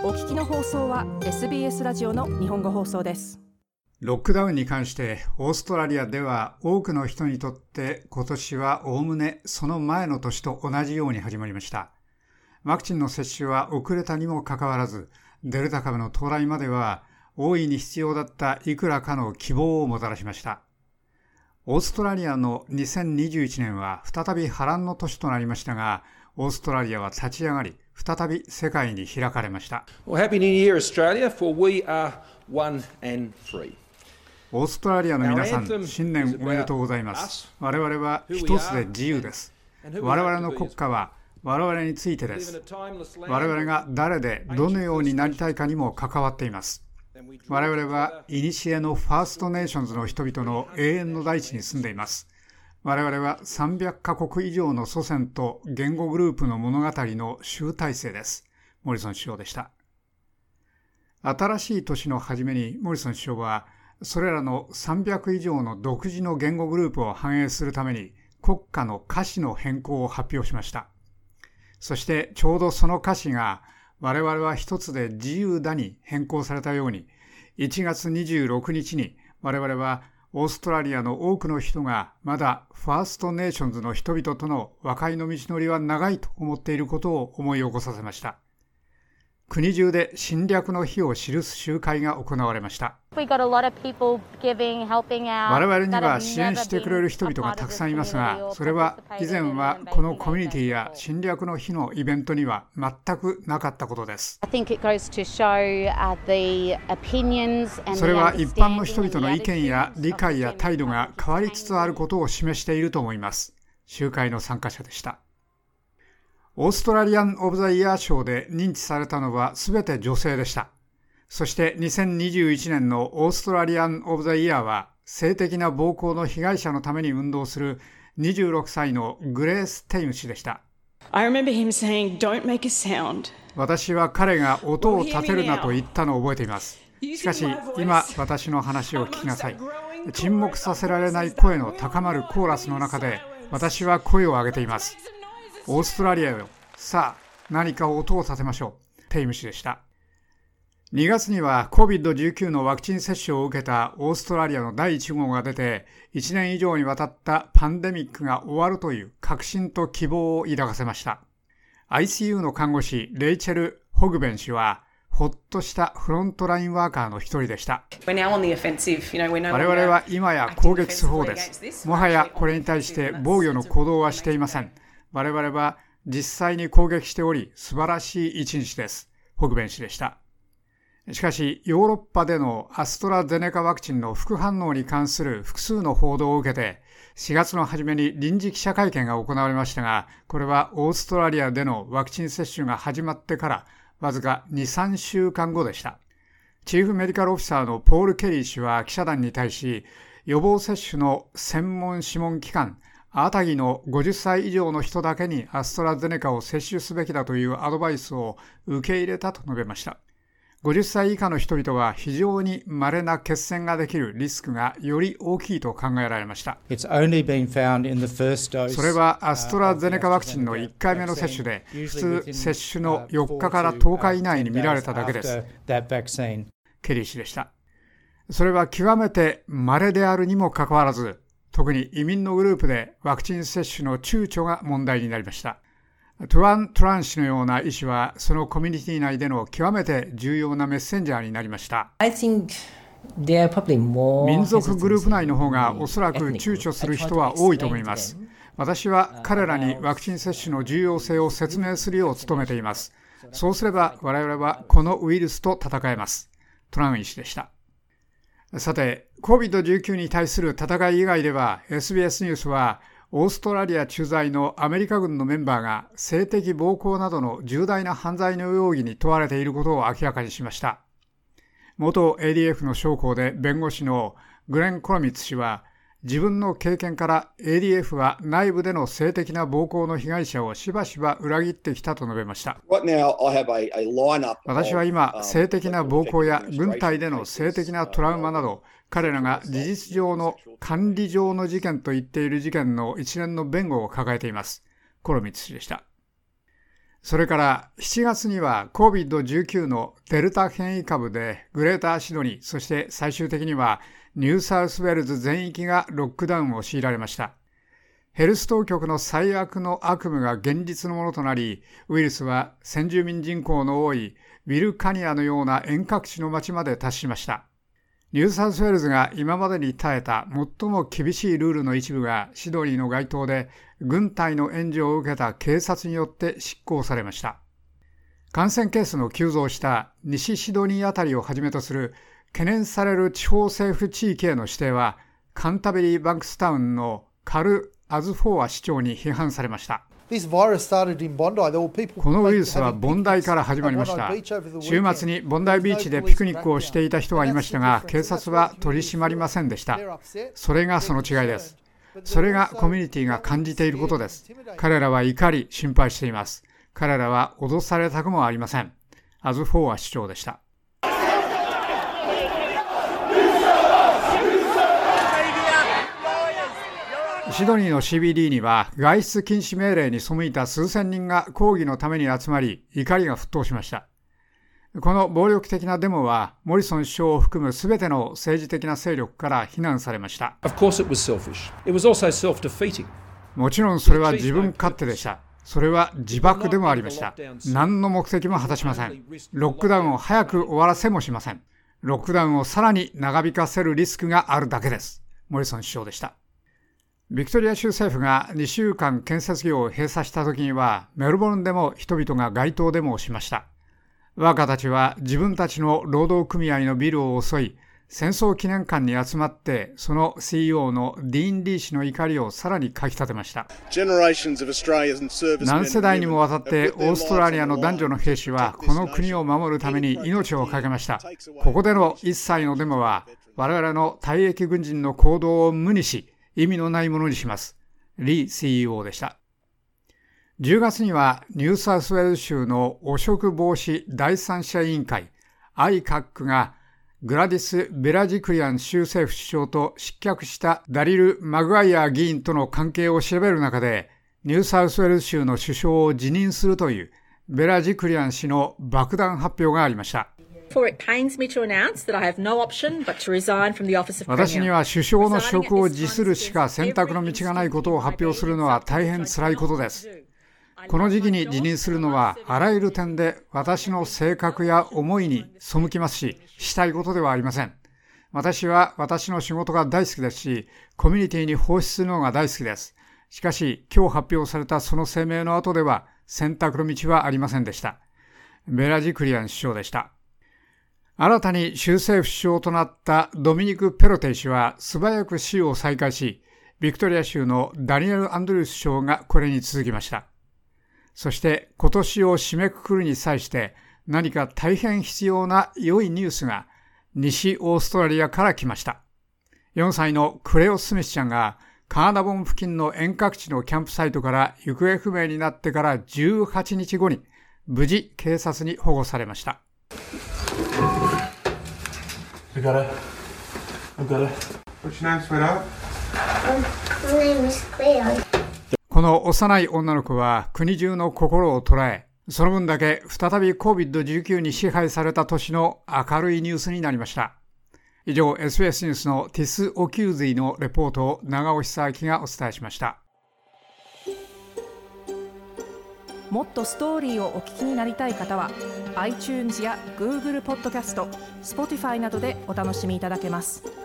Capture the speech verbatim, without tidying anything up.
お聞きの放送は エスビーエス ラジオの日本語放送です。 ロックダウンに関してオーストラリアでは多くの人にとって今年はおおむねその前の年と同じように始まりました。ワクチンの接種は遅れたにもかかわらず、デルタ株の到来までは大いに必要だったいくらかの希望をもたらしました。オーストラリアのにせんにじゅういちねんは再び波乱の年となりましたが、オーストラリアは立ち上がり、再び世界に開かれました。 Well, Happy New Year, Australia, for we are one and free. オーストラリアの皆さん、新年おめでとうございます。我々は一つで自由です。我々の国家は我々についてです。我々が誰でどのようになりたいかにも関わっています。我々は古のファーストネーションズの人々の永遠の大地に住んでいます。我々はさんびゃっかこく以上の祖先と言語グループの物語の集大成です。モリソン首相でした。新しい年の初めにモリソン首相は、それらのさんびゃく以上の独自の言語グループを反映するために国歌の歌詞の変更を発表しました。そしてちょうどその歌詞が我々は一つで自由だに変更されたように、いちがつにじゅうろくにちに我々はオーストラリアの多くの人がまだファーストネーションズの人々との和解の道のりは長いと思っていることを思い起こさせました。国中で侵略の日を記す集会が行われました。我々には支援してくれる人々がたくさんいますが、それは以前はこのコミュニティや侵略の日のイベントには全くなかったことです。それは一般の人々の意見や理解や態度が変わりつつあることを示していると思います。集会の参加者でした。オーストラリアン・オブ・ザ・イヤー賞で認知されたのはすべて女性でした。そしてにせんにじゅういちねんのオーストラリアン・オブ・ザ・イヤーは性的な暴行の被害者のために運動するにじゅうろくさいのグレース・テイム氏でした。 I remember him saying, "Don't make a sound." 私は彼が音を立てるなと言ったのを覚えています。しかし今私の話を聞きなさい。沈黙させられない声の高まるコーラスの中で私は声を上げています。オーストラリアよ、さあ何か音を立てましょう。テイム氏でした。にがつには コービッドじゅうきゅう のワクチン接種を受けたオーストラリアのだいいち号が出て、いちねん以上にわたったパンデミックが終わるという確信と希望を抱かせました。アイシーユー の看護師レイチェル・ホグベン氏は、ほっとしたフロントラインワーカーの一人でした。我々は今や攻撃する方です。もはやこれに対して防御の行動はしていません。我々は実際に攻撃しており、素晴らしい一日です。ホグベン氏でした。しかし、ヨーロッパでのアストラゼネカワクチンの副反応に関する複数の報道を受けて、しがつの初めに臨時記者会見が行われましたが、これはオーストラリアでのワクチン接種が始まってからわずかに、さんしゅうかんごでした。チーフメディカルオフィサーのポール・ケリー氏は記者団に対し、予防接種の専門諮問機関、アータギのごじゅっさい以上の人だけにアストラゼネカを接種すべきだというアドバイスを受け入れたと述べました。ごじゅっさい以下の人々は非常に稀な血栓ができるリスクがより大きいと考えられました。それはアストラゼネカワクチンのいっかいめの接種で、普通接種のよっかからとおか以内に見られただけです。ケリー氏でした。それは極めて稀であるにもかかわらず、特に移民のグループでワクチン接種の躊躇が問題になりました。トゥワン・トラン氏のような医師はそのコミュニティ内での極めて重要なメッセンジャーになりました。民族グループ内の方がおそらく躊躇する人は多いと思います。私は彼らにワクチン接種の重要性を説明するよう努めています。そうすれば我々はこのウイルスと戦えます。トラン医師でした。さて、コービッドじゅうきゅう に対する戦い以外では エスビーエス ニュースはオーストラリア駐在のアメリカ軍のメンバーが性的暴行などの重大な犯罪の容疑に問われていることを明らかにしました。元 エーディーエフ の将校で弁護士のグレン・コロミッツ氏は、自分の経験から エーディーエフ は内部での性的な暴行の被害者をしばしば裏切ってきたと述べました。私は今、性的な暴行や軍隊での性的なトラウマなど、彼らが事実上の管理上の事件と言っている事件の一連の弁護を抱えています。コロミッツ氏でした。 それからしちがつには コービッドじゅうきゅう のデルタ変異株でグレーターシドニー、そして最終的にはニューサウスウェールズ全域がロックダウンを強いられました。ヘルス当局の最悪の悪夢が現実のものとなり、ウイルスは先住民人口の多いウィルカニアのような遠隔地の町まで達しました。ニューサウスウェールズが今までに耐えた最も厳しいルールの一部がシドニーの街頭で軍隊の援助を受けた警察によって執行されました。感染ケースの急増した西シドニーあたりをはじめとする懸念される地方政府地域への指定はカンタベリーバンクスタウンのカル・アズフォーア市長に批判されました。このウイルスはボンダイから始まりました。週末にボンダイビーチでピクニックをしていた人がいましたが、警察は取り締まりませんでした。それがその違いです。それがコミュニティが感じていることです。彼らは怒り、心配しています。彼らは脅されたくもありません。アズフォーア市長でした。シドニーの シービーディー には外出禁止命令に背いた数千人が抗議のために集まり、怒りが沸騰しました。この暴力的なデモはモリソン首相を含むすべての政治的な勢力から非難されました。もちろんそれは自分勝手でした。それは自爆でもありました。何の目的も果たしません。ロックダウンを早く終わらせもしません。ロックダウンをさらに長引かせるリスクがあるだけです。モリソン首相でした。ビクトリア州政府がにしゅうかん建設業を閉鎖した時には、メルボルンでも人々が街頭デモをしました。ワーカーたちは自分たちの労働組合のビルを襲い、戦争記念館に集まって、その シーイーオー のディーン・リー氏の怒りをさらにかき立てました。何世代にもわたってオーストラリアの男女の兵士はこの国を守るために命を懸けました。ここでの一切のデモは我々の退役軍人の行動を無にし、意味のないものにします。リー シーイーオー でした。じゅうがつにはニューサウスウェールズ州の汚職防止第三者委員会 アイカック がグラディス・ベラジクリアン州政府首相と失脚したダリル・マグワイア議員との関係を調べる中で、ニューサウスウェールズ州の首相を辞任するというベラジクリアン氏の爆弾発表がありました。私には首相の職を辞するしか選択の道がないことを発表するのは大変辛いことです。この時期に辞任するのはあらゆる点で私の性格や思いに背きますし、したいことではありません。私は私の仕事が大好きですし、コミュニティに奉仕するのが大好きです。しかし、今日発表されたその声明の後では選択の道はありませんでした。ベラジクリアン首相でした。新たに州政府首相となったドミニク・ペロテイ氏は素早く州を再開し、ビクトリア州のダニエル・アンドリュース首相がこれに続きました。そして今年を締めくくるに際して何か大変必要な良いニュースが西オーストラリアから来ました。よんさいのクレオ・スミスちゃんがカーナボン付近の遠隔地のキャンプサイトから行方不明になってからじゅうはちにちごに無事警察に保護されました。 I got it. I got it. What's your name, sweetheart? My name is Cleo. この幼い女の子は国中の心を捉え、その分だけ再び コービッドじゅうきゅう に支配された年の明るいニュースになりました。以上、エスビーエス ニュースのティス・オキューズイのレポートを長尾久明がお伝えしました。 もっとストーリーをお聞きになりたい方は iTunes や Google ポッドキャスト、Spotify などでお楽しみいただけます。